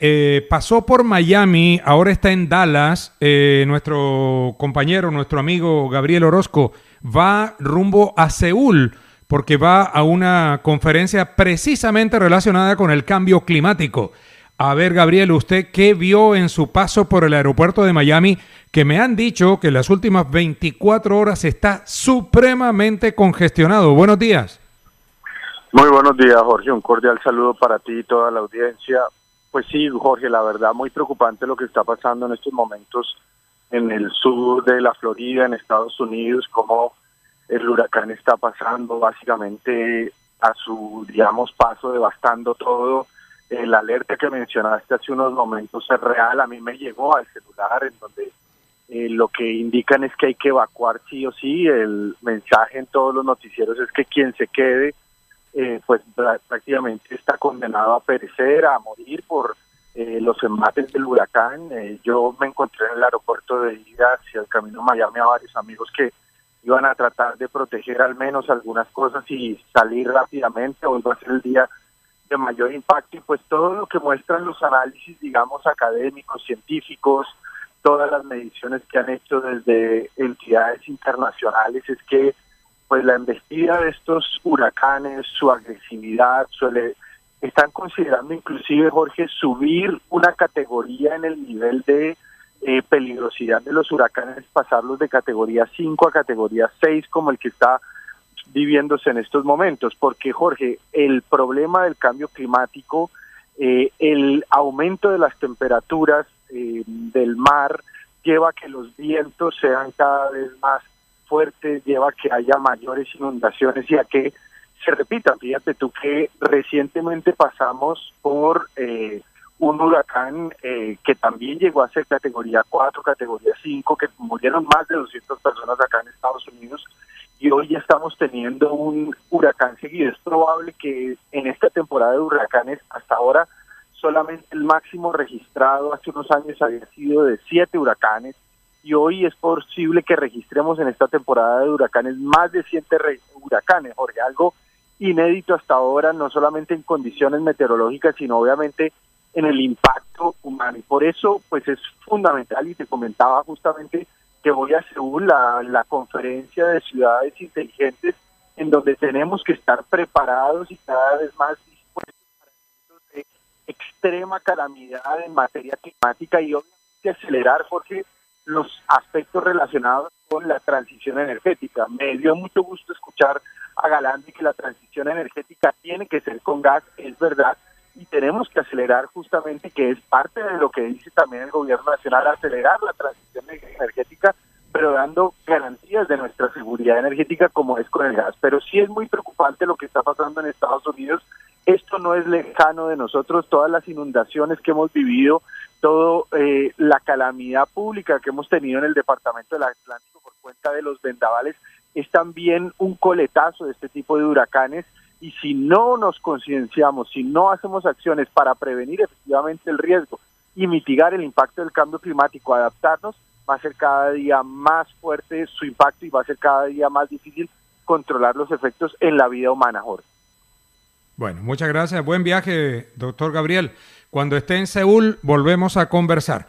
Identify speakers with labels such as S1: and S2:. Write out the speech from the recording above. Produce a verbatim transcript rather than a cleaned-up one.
S1: Eh, pasó por Miami, ahora está en Dallas. Eh, nuestro compañero, nuestro amigo Gabriel Orozco va rumbo a Seúl porque va a una conferencia precisamente relacionada con el cambio climático. A ver, Gabriel, ¿usted qué vio en su paso por el aeropuerto de Miami? Que me han dicho que en las últimas veinticuatro horas está supremamente congestionado. Buenos días.
S2: Muy buenos días, Jorge. Un cordial saludo para ti y toda la audiencia. Pues sí, Jorge, la verdad, muy preocupante lo que está pasando en estos momentos en el sur de la Florida, en Estados Unidos, como el huracán está pasando básicamente a su, digamos, paso, devastando todo. Eh, la alerta que mencionaste hace unos momentos es real. A mí me llegó al celular en donde eh, lo que indican es que hay que evacuar sí o sí. El mensaje en todos los noticieros es que quien se quede Eh, pues prácticamente está condenado a perecer, a morir por eh, los embates del huracán. Eh, yo me encontré en el aeropuerto de ida hacia el camino a Miami a varios amigos que iban a tratar de proteger al menos algunas cosas y salir rápidamente. Hoy va a ser el día de mayor impacto y pues todo lo que muestran los análisis, digamos, académicos, científicos, todas las mediciones que han hecho desde entidades internacionales es que pues la embestida de estos huracanes, su agresividad, suele, están considerando inclusive, Jorge, subir una categoría en el nivel de eh, peligrosidad de los huracanes, pasarlos de categoría cinco a categoría seis, como el que está viviéndose en estos momentos. Porque, Jorge, el problema del cambio climático, eh, el aumento de las temperaturas eh, del mar, lleva a que los vientos sean cada vez más fuerte, lleva a que haya mayores inundaciones y a que se repitan. Fíjate tú que recientemente pasamos por eh, un huracán eh, que también llegó a ser categoría cuatro, categoría cinco, que murieron más de doscientas personas acá en Estados Unidos y hoy ya estamos teniendo un huracán seguido. Es probable que en esta temporada de huracanes hasta ahora solamente el máximo registrado hace unos años había sido de siete huracanes, y hoy es posible que registremos en esta temporada de huracanes más de cien huracanes, Jorge, algo inédito hasta ahora, no solamente en condiciones meteorológicas, sino obviamente en el impacto humano. Y por eso, pues es fundamental, y te comentaba justamente que voy a Seúl, la, la conferencia de ciudades inteligentes, en donde tenemos que estar preparados y cada vez más dispuestos para eventos de extrema calamidad en materia climática y obviamente acelerar, Jorge, los aspectos relacionados con la transición energética. Me dio mucho gusto escuchar a Galán que la transición energética tiene que ser con gas, es verdad, y tenemos que acelerar justamente, que es parte de lo que dice también el gobierno nacional, acelerar la transición energética, pero dando garantías de nuestra seguridad energética como es con el gas. Pero sí es muy preocupante lo que está pasando en Estados Unidos. Esto no es lejano de nosotros, todas las inundaciones que hemos vivido, toda eh, la calamidad pública que hemos tenido en el departamento del Atlántico por cuenta de los vendavales, es también un coletazo de este tipo de huracanes, y si no nos concienciamos, si no hacemos acciones para prevenir efectivamente el riesgo y mitigar el impacto del cambio climático, adaptarnos, va a ser cada día más fuerte su impacto y va a ser cada día más difícil controlar los efectos en la vida humana, Jorge.
S1: Bueno, muchas gracias. Buen viaje, doctor Gabriel. Cuando esté en Seúl, volvemos a conversar.